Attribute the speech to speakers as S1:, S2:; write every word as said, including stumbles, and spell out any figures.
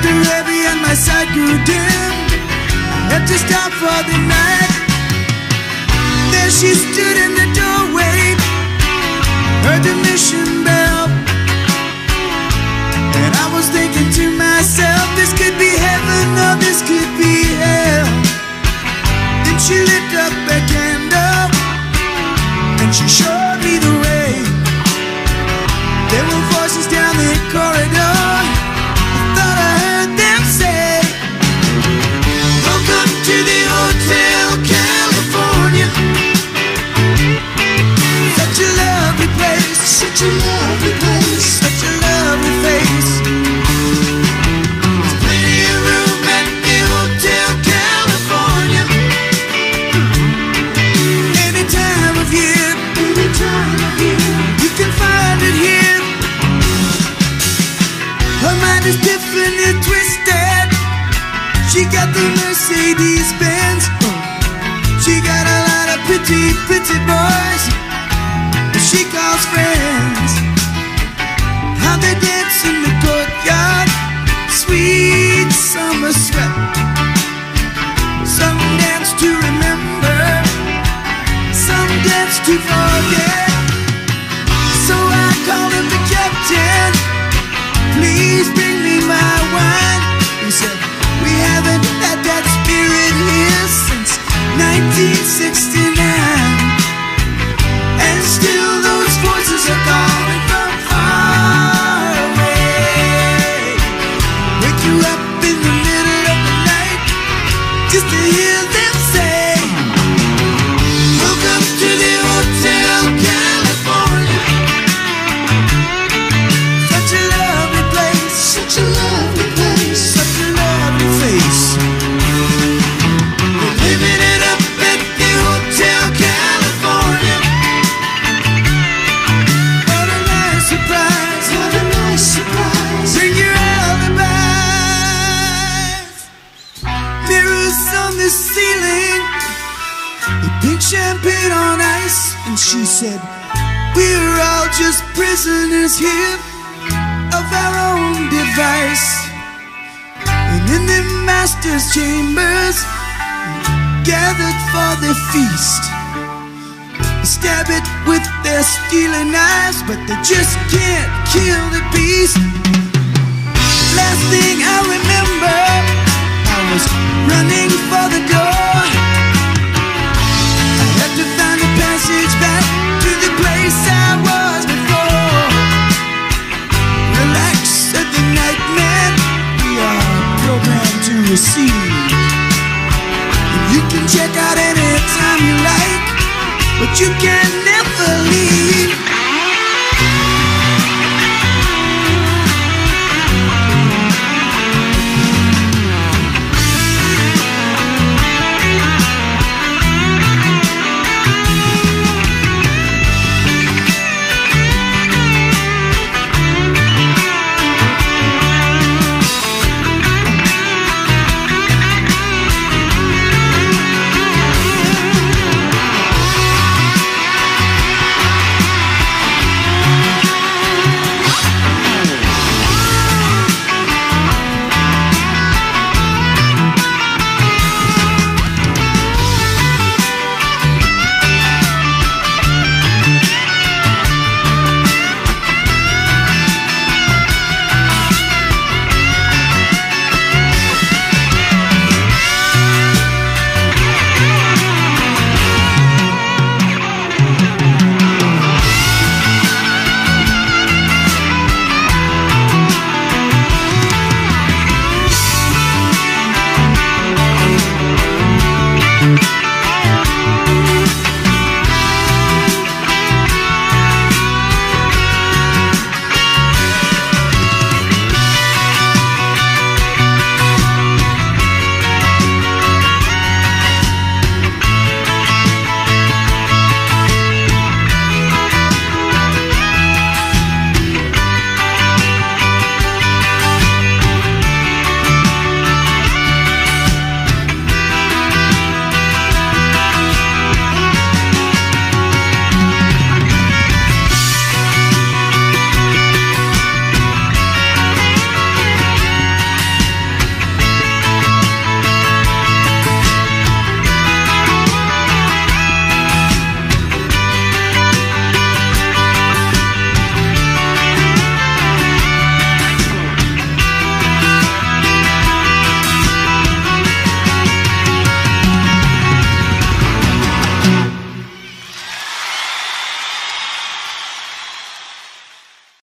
S1: grew heavy and my sight grew dim. I had to stop for the night. There she stood in the doorway, heard the mission bell, and I was thinking to myself, this could be heaven or this could be hell. Then she lit up a candle and she showed me the way. There were voices down the corridor. I thought I heard them say, welcome to the Hotel California. Such a lovely place, such a lovely place, such a lovely face. There's plenty of room at the Hotel California. Any time of year, any time of year, you can find it here. Her mind is different and twisted. She got the Mercedes Benz. She got a lot of pretty, pretty boys she calls friends. How they dance in the courtyard, sweet summer sweat. Some dance to remember, some dance to forget. So I called him the captain, please bring me my wine. He said, we haven't had that spirit here since nineteen sixty-nine. And still those voices are calling from far away. Wake you up in the middle of the night just to hear them say, welcome to the Hotel California. Such a lovely place, such a lovely place, such a lovely face. We're living it up at the Hotel California. What a nice surprise, what a nice surprise. Bring your alibis. Mirrors on the ceiling, the pink champagne on ice. And she said, we're all just prisoners here of our own device. And in the master's chambers, gathered for the feast, stab it with their stealing knives, but they just can't kill the beast. Last thing I remember, I was running for the door. I had to find a passage back to the place I was before. Relax, said the nightman, we are programmed to receive. You can check out anytime you like, but you can never leave.